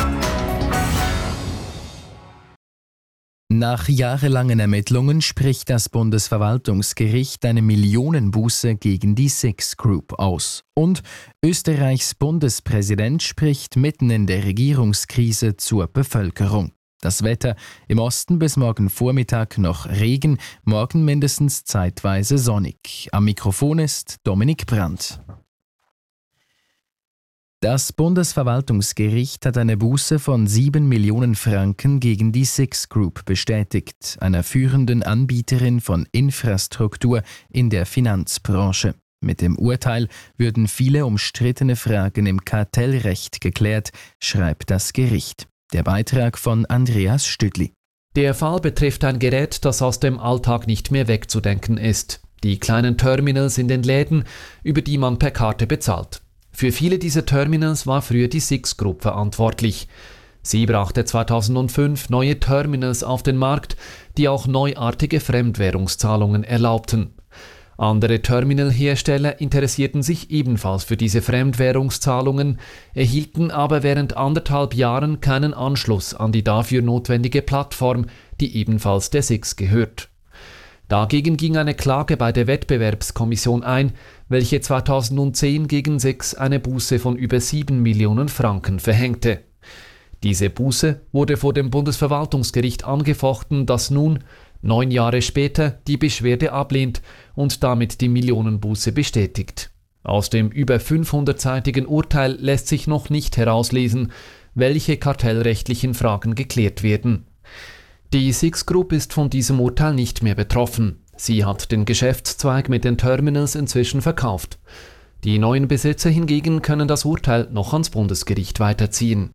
Nach jahrelangen Ermittlungen spricht das Bundesverwaltungsgericht eine Millionenbuße gegen die Six Group aus. Und Österreichs Bundespräsident spricht mitten in der Regierungskrise zur Bevölkerung. Das Wetter: im Osten bis morgen Vormittag noch Regen, morgen mindestens zeitweise sonnig. Am Mikrofon ist Dominik Brandt. Das Bundesverwaltungsgericht hat eine Buße von 7 Millionen Franken gegen die Six Group bestätigt, einer führenden Anbieterin von Infrastruktur in der Finanzbranche. Mit dem Urteil würden viele umstrittene Fragen im Kartellrecht geklärt, schreibt das Gericht. Der Beitrag von Andreas Stüdli. Der Fall betrifft ein Gerät, das aus dem Alltag nicht mehr wegzudenken ist. Die kleinen Terminals in den Läden, über die man per Karte bezahlt. Für viele dieser Terminals war früher die Six Group verantwortlich. Sie brachte 2005 neue Terminals auf den Markt, die auch neuartige Fremdwährungszahlungen erlaubten. Andere Terminalhersteller interessierten sich ebenfalls für diese Fremdwährungszahlungen, erhielten aber während 1,5 Jahren keinen Anschluss an die dafür notwendige Plattform, die ebenfalls der Six gehört. Dagegen ging eine Klage bei der Wettbewerbskommission ein, welche 2010 gegen Six eine Buße von über 7 Millionen Franken verhängte. Diese Buße wurde vor dem Bundesverwaltungsgericht angefochten, das nun, 9 Jahre später, die Beschwerde ablehnt und damit die Millionenbuße bestätigt. Aus dem über 500-seitigen Urteil lässt sich noch nicht herauslesen, welche kartellrechtlichen Fragen geklärt werden. Die Six Group ist von diesem Urteil nicht mehr betroffen. Sie hat den Geschäftszweig mit den Terminals inzwischen verkauft. Die neuen Besitzer hingegen können das Urteil noch ans Bundesgericht weiterziehen.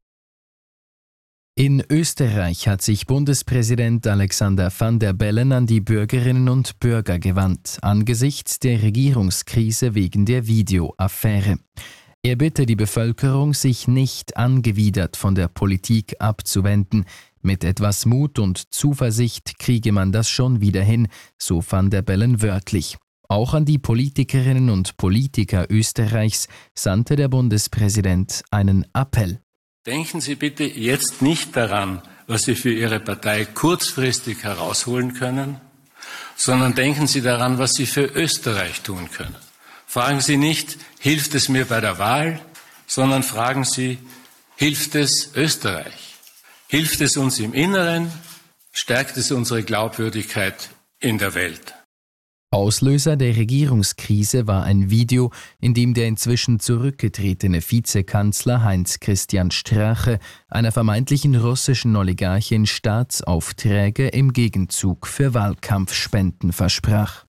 In Österreich hat sich Bundespräsident Alexander Van der Bellen an die Bürgerinnen und Bürger gewandt, angesichts der Regierungskrise wegen der Videoaffäre. Er bitte die Bevölkerung, sich nicht angewidert von der Politik abzuwenden. Mit etwas Mut und Zuversicht kriege man das schon wieder hin, so Van der Bellen wörtlich. Auch an die Politikerinnen und Politiker Österreichs sandte der Bundespräsident einen Appell. Denken Sie bitte jetzt nicht daran, was Sie für Ihre Partei kurzfristig herausholen können, sondern denken Sie daran, was Sie für Österreich tun können. Fragen Sie nicht, hilft es mir bei der Wahl, sondern fragen Sie, hilft es Österreich? Hilft es uns im Inneren? Stärkt es unsere Glaubwürdigkeit in der Welt? Auslöser der Regierungskrise war ein Video, in dem der inzwischen zurückgetretene Vizekanzler Heinz-Christian Strache einer vermeintlichen russischen Oligarchin Staatsaufträge im Gegenzug für Wahlkampfspenden versprach.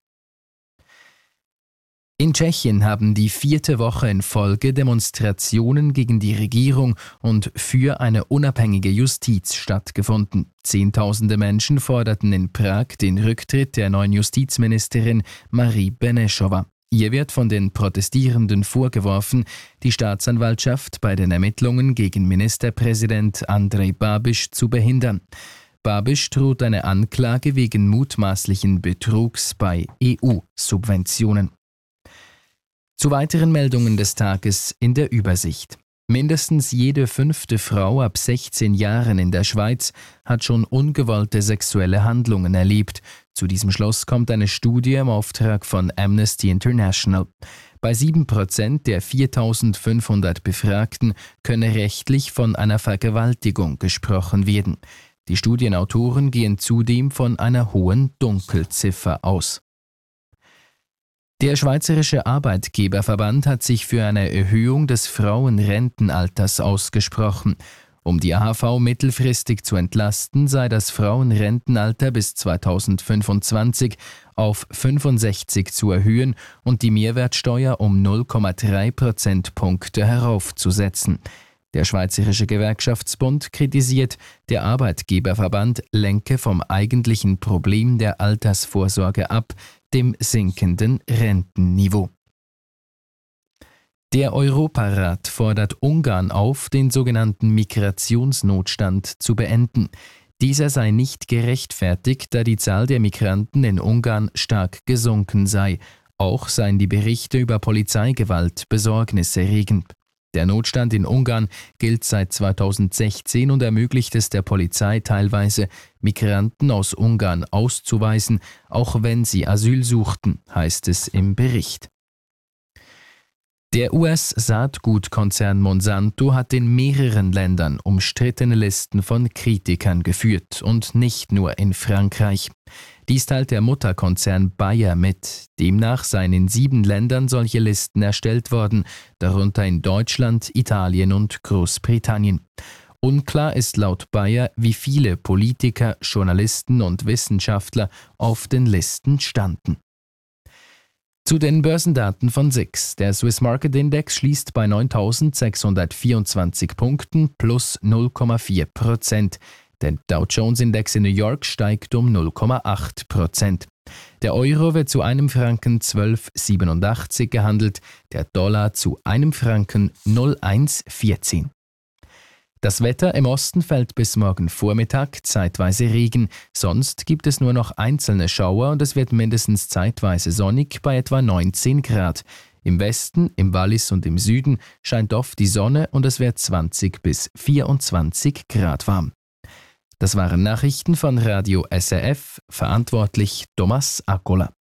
In Tschechien haben die 4. Woche in Folge Demonstrationen gegen die Regierung und für eine unabhängige Justiz stattgefunden. Zehntausende Menschen forderten in Prag den Rücktritt der neuen Justizministerin Marie Benešová. Ihr wird von den Protestierenden vorgeworfen, die Staatsanwaltschaft bei den Ermittlungen gegen Ministerpräsident Andrej Babiš zu behindern. Babiš droht eine Anklage wegen mutmaßlichen Betrugs bei EU-Subventionen. Zu weiteren Meldungen des Tages in der Übersicht. Mindestens jede 5. Frau ab 16 Jahren in der Schweiz hat schon ungewollte sexuelle Handlungen erlebt. Zu diesem Schluss kommt eine Studie im Auftrag von Amnesty International. Bei 7% der 4.500 Befragten könne rechtlich von einer Vergewaltigung gesprochen werden. Die Studienautoren gehen zudem von einer hohen Dunkelziffer aus. Der Schweizerische Arbeitgeberverband hat sich für eine Erhöhung des Frauenrentenalters ausgesprochen. Um die AHV mittelfristig zu entlasten, sei das Frauenrentenalter bis 2025 auf 65 zu erhöhen und die Mehrwertsteuer um 0,3 Prozentpunkte heraufzusetzen. Der Schweizerische Gewerkschaftsbund kritisiert, der Arbeitgeberverband lenke vom eigentlichen Problem der Altersvorsorge ab, dem sinkenden Rentenniveau. Der Europarat fordert Ungarn auf, den sogenannten Migrationsnotstand zu beenden. Dieser sei nicht gerechtfertigt, da die Zahl der Migranten in Ungarn stark gesunken sei. Auch seien die Berichte über Polizeigewalt besorgniserregend. Der Notstand in Ungarn gilt seit 2016 und ermöglicht es der Polizei teilweise, Migranten aus Ungarn auszuweisen, auch wenn sie Asyl suchten, heißt es im Bericht. Der US-Saatgutkonzern Monsanto hat in mehreren Ländern umstrittene Listen von Kritikern geführt und nicht nur in Frankreich. Dies teilt der Mutterkonzern Bayer mit. Demnach seien in 7 Ländern solche Listen erstellt worden, darunter in Deutschland, Italien und Großbritannien. Unklar ist laut Bayer, wie viele Politiker, Journalisten und Wissenschaftler auf den Listen standen. Zu den Börsendaten von SIX. Der Swiss Market Index schließt bei 9.624 Punkten plus 0,4%. Der Dow Jones Index in New York steigt um 0,8%. Der Euro wird zu einem Franken 12,87 gehandelt, der Dollar zu einem Franken 0,114. Das Wetter: im Osten fällt bis morgen Vormittag zeitweise Regen, sonst gibt es nur noch einzelne Schauer und es wird mindestens zeitweise sonnig bei etwa 19 Grad. Im Westen, im Wallis und im Süden scheint oft die Sonne und es wird 20 bis 24 Grad warm. Das waren Nachrichten von Radio SRF, verantwortlich Thomas Akkola.